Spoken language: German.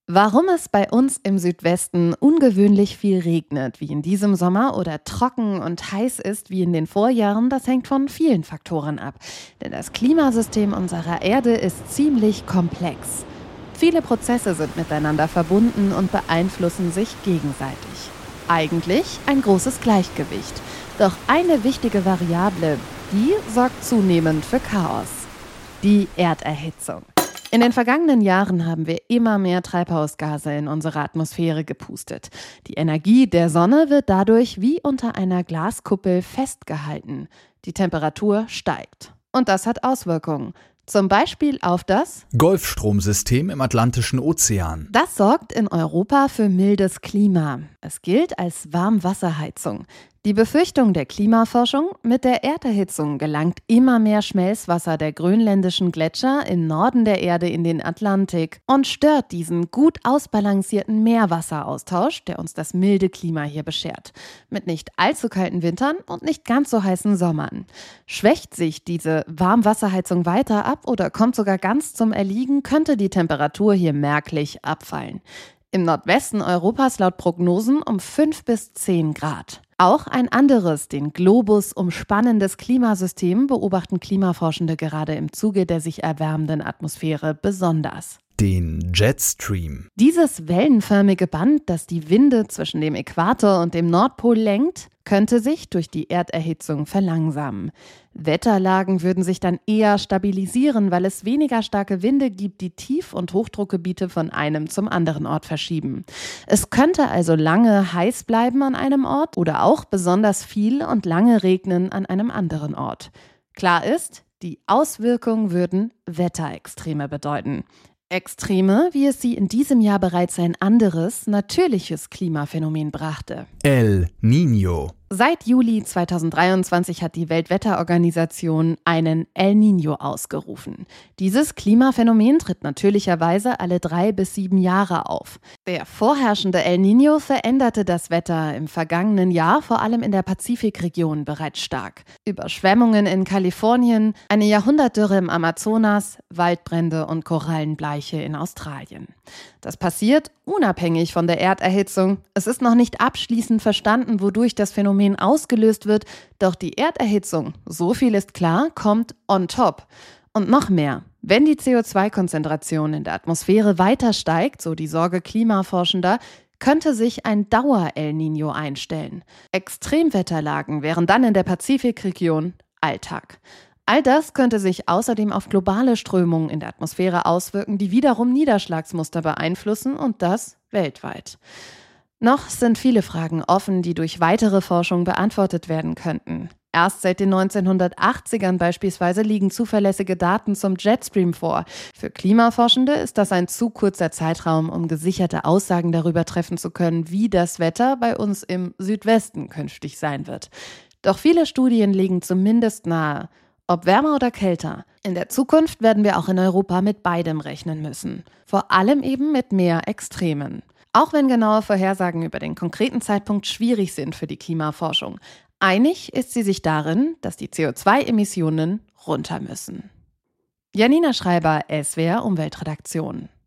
Warum es bei uns im Südwesten ungewöhnlich viel regnet, wie in diesem Sommer, oder trocken und heiß ist, wie in den Vorjahren, das hängt von vielen Faktoren ab. Denn das Klimasystem unserer Erde ist ziemlich komplex. Viele Prozesse sind miteinander verbunden und beeinflussen sich gegenseitig. Eigentlich ein großes Gleichgewicht. Doch eine wichtige Variable, die sorgt zunehmend für Chaos: die Erderhitzung. In den vergangenen Jahren haben wir immer mehr Treibhausgase in unsere Atmosphäre gepustet. Die Energie der Sonne wird dadurch wie unter einer Glaskuppel festgehalten. Die Temperatur steigt. Und das hat Auswirkungen. Zum Beispiel auf das Golfstromsystem im Atlantischen Ozean. Das sorgt in Europa für mildes Klima. Es gilt als Warmwasserheizung. Die Befürchtung der Klimaforschung: mit der Erderhitzung gelangt immer mehr Schmelzwasser der grönländischen Gletscher im Norden der Erde in den Atlantik und stört diesen gut ausbalancierten Meerwasseraustausch, der uns das milde Klima hier beschert. Mit nicht allzu kalten Wintern und nicht ganz so heißen Sommern. Schwächt sich diese Warmwasserheizung weiter ab oder kommt sogar ganz zum Erliegen, könnte die Temperatur hier merklich abfallen. Im Nordwesten Europas laut Prognosen um 5 bis 10 Grad. Auch ein anderes, den Globus umspannendes Klimasystem beobachten Klimaforschende gerade im Zuge der sich erwärmenden Atmosphäre besonders: den Jetstream. Dieses wellenförmige Band, das die Winde zwischen dem Äquator und dem Nordpol lenkt, könnte sich durch die Erderhitzung verlangsamen. Wetterlagen würden sich dann eher stabilisieren, weil es weniger starke Winde gibt, die Tief- und Hochdruckgebiete von einem zum anderen Ort verschieben. Es könnte also lange heiß bleiben an einem Ort oder auch besonders viel und lange regnen an einem anderen Ort. Klar ist, die Auswirkungen würden Wetterextreme bedeuten. Extreme, wie es sie in diesem Jahr bereits ein anderes, natürliches Klimaphänomen brachte: El Niño. Seit Juli 2023 hat die Weltwetterorganisation einen El Niño ausgerufen. Dieses Klimaphänomen tritt natürlicherweise alle 3 bis 7 Jahre auf. Der vorherrschende El Niño veränderte das Wetter im vergangenen Jahr vor allem in der Pazifikregion bereits stark. Überschwemmungen in Kalifornien, eine Jahrhundertdürre im Amazonas, Waldbrände und Korallenbleiche in Australien. Das passiert unabhängig von der Erderhitzung. Es ist noch nicht abschließend verstanden, wodurch das Phänomen ausgelöst wird, doch die Erderhitzung, so viel ist klar, kommt on top. Und noch mehr: Wenn die CO2-Konzentration in der Atmosphäre weiter steigt, so die Sorge Klimaforschender, könnte sich ein Dauer-El Niño einstellen. Extremwetterlagen wären dann in der Pazifikregion Alltag. All das könnte sich außerdem auf globale Strömungen in der Atmosphäre auswirken, die wiederum Niederschlagsmuster beeinflussen, und das weltweit. Noch sind viele Fragen offen, die durch weitere Forschung beantwortet werden könnten. Erst seit den 1980ern beispielsweise liegen zuverlässige Daten zum Jetstream vor. Für Klimaforschende ist das ein zu kurzer Zeitraum, um gesicherte Aussagen darüber treffen zu können, wie das Wetter bei uns im Südwesten künftig sein wird. Doch viele Studien legen zumindest nahe: ob wärmer oder kälter, in der Zukunft werden wir auch in Europa mit beidem rechnen müssen. Vor allem eben mit mehr Extremen. Auch wenn genaue Vorhersagen über den konkreten Zeitpunkt schwierig sind für die Klimaforschung. Einig ist sie sich darin, dass die CO2-Emissionen runter müssen. Janina Schreiber, SWR Umweltredaktion.